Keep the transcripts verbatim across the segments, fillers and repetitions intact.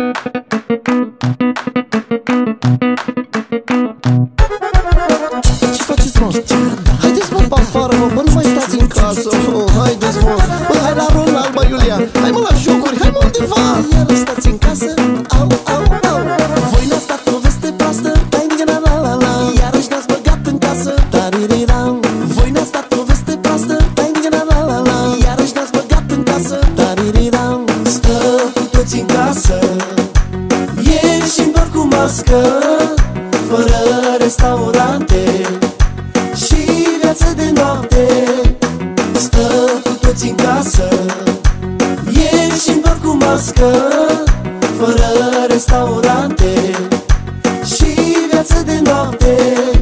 Ce faceți, mă? Haideți, mă, pe afară, mă, bă, nu mai stați în casă, mă. Haideți, mă, bă, hai la Ronald, bă, Iulia. Hai, mă, la jocuri, hai, mă, undeva. Iar stați în casă, au, au, au. Voi n-ați dat o veste proastă, tai din la la la la. Iarăși ne-ați băgat în casă, taririram. Voi n-ați dat o veste proastă, tai din la la la la. Iarăși ne-ați băgat în casă, taririram. Stă cu toți în casă, ieșim doar cu mască, fără restaurante și viață de noapte. Stă cu toți în casă, ieșim doar cu mască, fără restaurante și viață de noapte.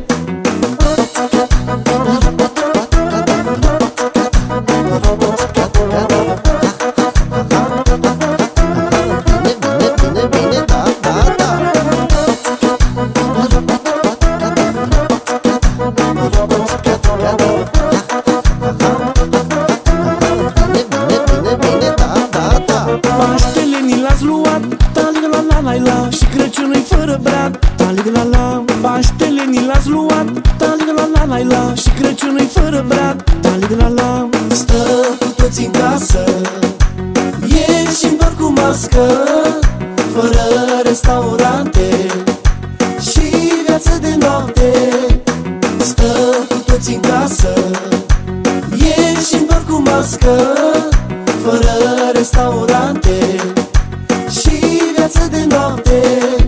Paștele ni l-ați luat, talig la la la la. Și Crăciunul-i fără brad, talig la la. Paștele ni l-ați luat, talig la la la la. Și Crăciunul-i fără brad, talig la la. Stă cu toți în casă, ieșim doar cu mască, fără restaurante și viață de noapte. Stă cu toți în casă, ieșim doar cu mască, fără restaurante și viață de noapte.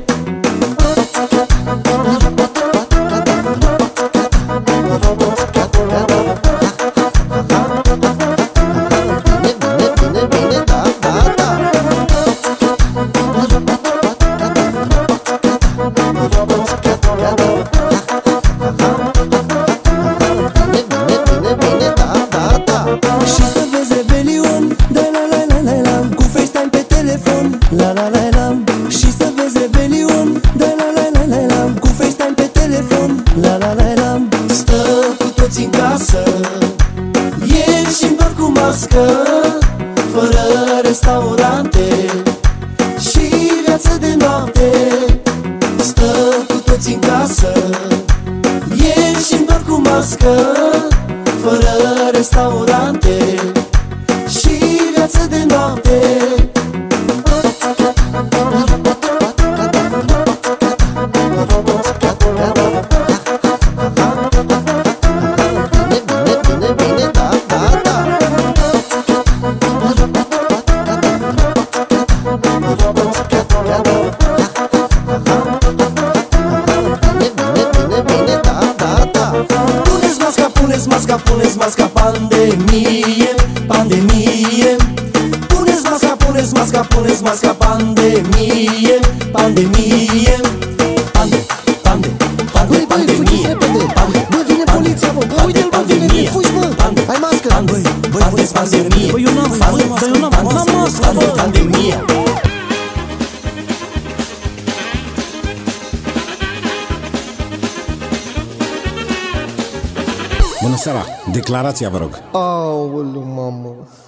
Și să vezi Revelion, da la la la la la, cu FaceTime pe telefon, la la la la. Și să vezi Revelion, da la la la la la, cu FaceTime pe telefon, la la la la. Stă cu toți în casă, ieșim doar cu mască, fără restaurante și viață de noapte. Stă cu toți în casă, ieșim doar cu mască, fără restaurante și viață de noapte. Puneți masca, puneți masca, puneți masca, pandemie, pandemie. Puneți masca, puneți masca, puneți masca, pandemie, pandemie. Pande, pande, pande, pandemie. Bă, vine poliția, bă, bă, uite-l, bă, vine, ne fugi, bă. Hai mască. Băi, băi, pandemie. Băi, eu n-am, băi, eu n-am, n-am mască, bă. Pandemie. Bună seara! Declarația, vă rog. Aoleu, mamă.